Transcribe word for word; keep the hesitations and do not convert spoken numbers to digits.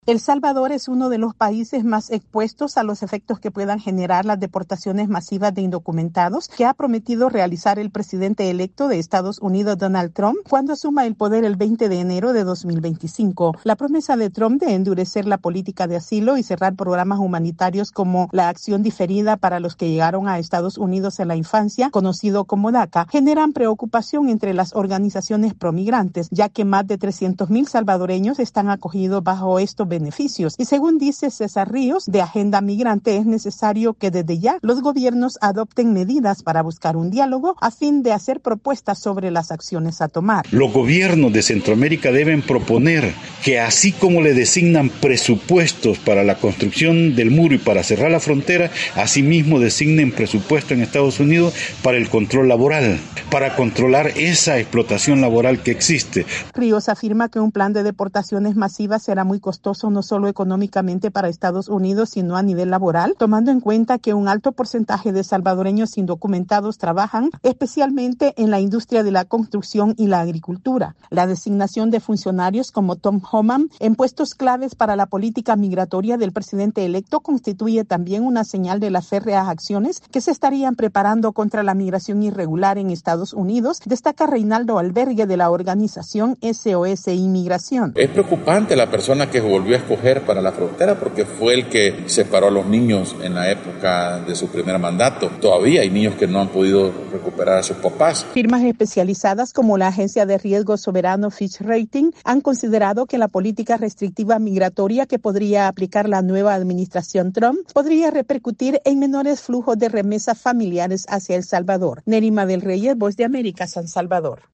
El Salvador es uno de los países más expuestos a los efectos que puedan generar las deportaciones masivas de indocumentados que ha prometido realizar el presidente electo de Estados Unidos, Donald Trump, cuando asuma el poder el veinte de enero de dos mil veinticinco. La promesa de Trump de endurecer la política de asilo y cerrar programas humanitarios como la acción diferida para los que llegaron a Estados Unidos en la infancia, conocido como DACA, generan preocupación entre las organizaciones promigrantes, ya que más de trescientos mil salvadoreños están acogidos bajo estos beneficios. beneficios. Y según dice César Ríos, de Agenda Migrante, es necesario que desde ya los gobiernos adopten medidas para buscar un diálogo a fin de hacer propuestas sobre las acciones a tomar. Los gobiernos de Centroamérica deben proponer que así como le designan presupuestos para la construcción del muro y para cerrar la frontera, asimismo designen presupuesto en Estados Unidos para el control laboral, para controlar esa explotación laboral que existe. Ríos afirma que un plan de deportaciones masivas será muy costoso no solo económicamente para Estados Unidos, sino a nivel laboral, tomando en cuenta que un alto porcentaje de salvadoreños indocumentados trabajan especialmente en la industria de la construcción y la agricultura. La designación de funcionarios como Tom Homan en puestos claves para la política migratoria del presidente electo constituye también una señal de las férreas acciones que se estarían preparando contra la migración irregular en Estados Unidos, destaca Reinaldo Albergue de la organización S O S Inmigración. Es preocupante la persona que volvió a escoger para la frontera porque fue el que separó a los niños en la época de su primer mandato. Todavía hay niños que no han podido recuperar a sus papás. Firmas especializadas como la agencia de riesgo soberano Fitch Rating han considerado que la política restrictiva migratoria que podría aplicar la nueva administración Trump podría repercutir en menores flujos de remesas familiares hacia El Salvador. Nerima del Reyes, Voz de América, San Salvador.